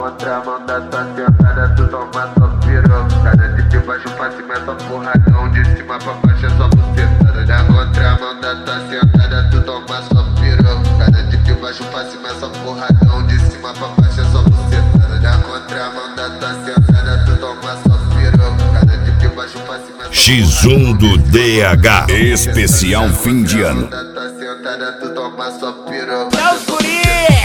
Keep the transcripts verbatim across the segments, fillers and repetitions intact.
contramão da tua sentada, tu toma só pirocada. De baixo pra cima é só porradão, de cima pra baixo é só bucetada. Na contramão da tua sentada, tu toma só pirocada. De baixo pra cima é só porradão, de cima pra baixo é só bucetada. Na contramão da tua sentada, tu toma só pirocada. De baixo pra cima é só X um do D H, especial fim de ano. da tua sentada, tu toma só pirocada. É os guri!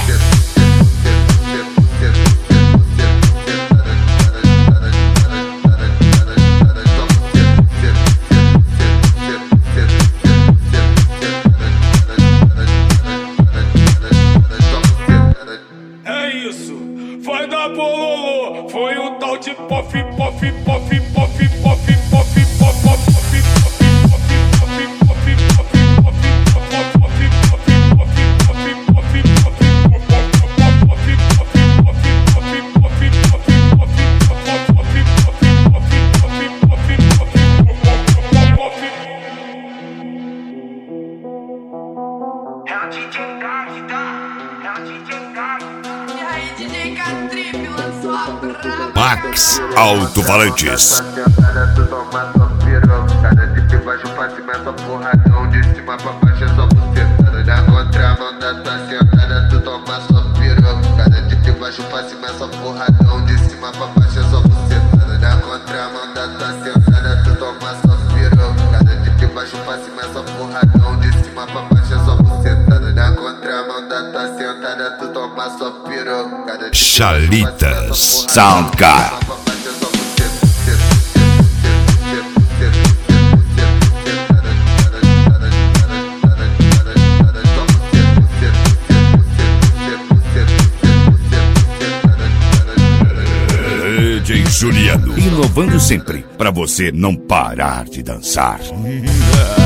Vai dar bololô, foi o tal de pof, pof, pof, pof, pof, pof, Max Alto-Falantes. Tu toma só pirocada, de baixo pra cima é só porradão, de cima pra baixo é só bucetada. Na contramão da tua sentada, tu toma só pirocada, de baixo pra cima é só porradão, de cima pra baixo é só bucetada. Na contramão da tua sentada, tu toma só pirocada, de baixo pra cima é só porradão, de cima pra baixo é só bucetada. Na contramão da tua sentada, tu toma só pirocada. Chalitas Soundcar. D J Juliano, inovando sempre, pra você não parar de dançar.